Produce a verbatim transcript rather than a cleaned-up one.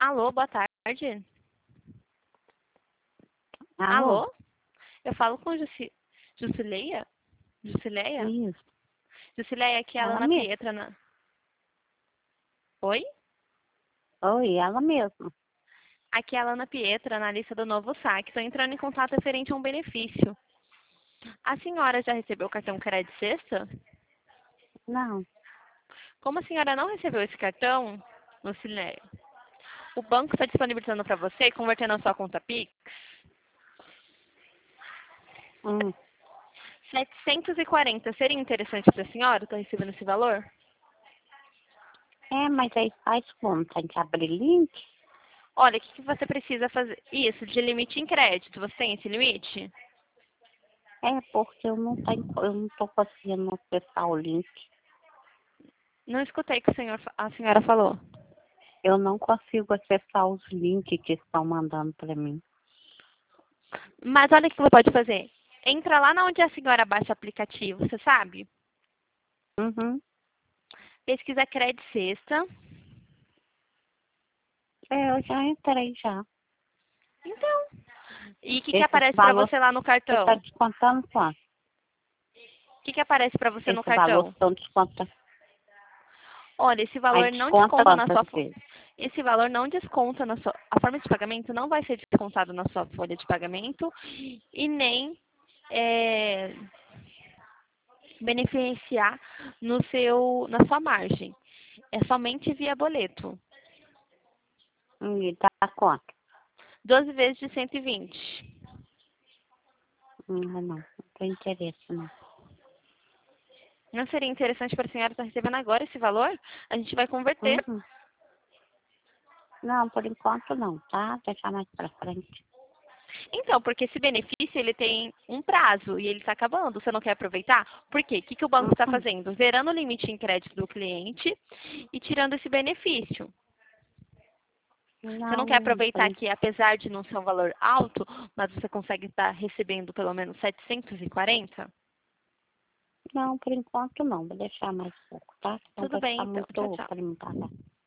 Alô, boa tarde. Alô? Alô? Eu falo com Jussi... Jusileia? Jusileia? Isso. Jusileia, aqui é a Ela Lana mesma. Pietra. Na... Oi? Oi, ela mesma. Aqui é a Lana Pietra, analista do Novo Saque. Estou entrando em contato referente a um benefício. A senhora já recebeu o cartão Crédito Sexta? Não. Como a senhora não recebeu esse cartão, Jusileia, o banco está disponibilizando para você, convertendo a sua conta Pix, Hum. setecentos e quarenta. Seria interessante para a senhora estar recebendo esse valor? É, mas aí faz como? Tem que abrir link? Olha, o que, que você precisa fazer? Isso, de limite em crédito. Você tem esse limite? É, porque eu não tenho, eu não tô conseguindo acessar o link. Não escutei o que o senhor, a senhora falou. Eu não consigo acessar os links que estão mandando para mim. Mas olha o que você pode fazer. Entra lá na onde a senhora baixa o aplicativo, você sabe? Uhum. Pesquisa Crédito Sexta. É, eu já entrei já. Então, e o que, que Esse aparece para valor, você lá no você está cartão? descontando quanto? O que, que aparece para você no Esse valor cartão? estão descontando. Olha, esse Aí valor não desconta desconta na quantas sua fo- vezes? esse valor não desconta na sua a forma de pagamento não vai ser descontado na sua folha de pagamento e nem é, beneficiar no seu na sua margem. É somente via boleto. Hum, E dá quanto? doze vezes de cento e vinte. Hum, não, não tem interesse não. Não seria interessante para a senhora estar recebendo agora esse valor? A gente vai converter. Uhum. Não, por enquanto não, tá? Deixar mais pra frente. Então, porque esse benefício ele tem um prazo e ele está acabando. Você não quer aproveitar? Por quê? O que, que o banco está Uhum. fazendo? Zerando o limite em crédito do cliente e tirando esse benefício. Você não quer Não, por, aproveitar en- que, apesar de não ser um valor alto, mas você consegue estar recebendo pelo menos setecentos e quarenta? não, por enquanto não. Vou deixar mais pouco, tá? Senão Tudo vai bem, ficar então. Tchau, muito tchau. para me pagar.